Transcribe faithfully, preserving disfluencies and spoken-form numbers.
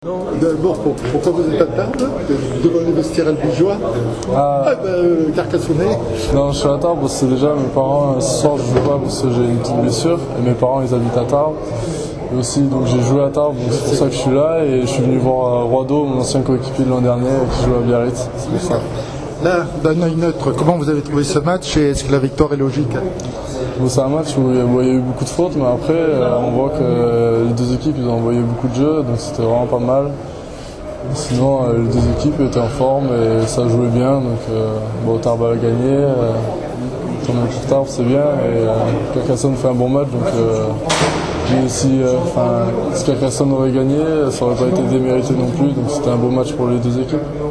D'abord, pourquoi vous êtes à table devant les vestiaires albigeois? Ah, ah ben, Carcassonnais. Non, je suis à Tarbes parce que déjà mes parents, ce soir je joue pas parce que j'ai une petite blessure et mes parents ils habitent à Tarbes. Et aussi, donc j'ai joué à Tarbes, donc c'est pour ça que je suis là et je suis venu voir Roido, mon ancien coéquipier de l'an dernier qui joue à Biarritz. C'est pour ça. Là, d'un œil neutre, comment vous avez trouvé ce match et est-ce que la victoire est logique? Bon, c'est un match où il y a eu beaucoup de fautes, mais après euh, on voit que les deux équipes ils ont envoyé beaucoup de jeux, donc c'était vraiment pas mal. Sinon, euh, les deux équipes étaient en forme et ça jouait bien, donc euh, bon, Tarbes a gagné. Euh, Tant mieux pour Tarbes, c'est bien, et euh, Carcassonne fait un bon match, donc euh, mais si, euh, si Carcassonne aurait gagné, ça aurait pas été démérité non plus, donc c'était un beau match pour les deux équipes.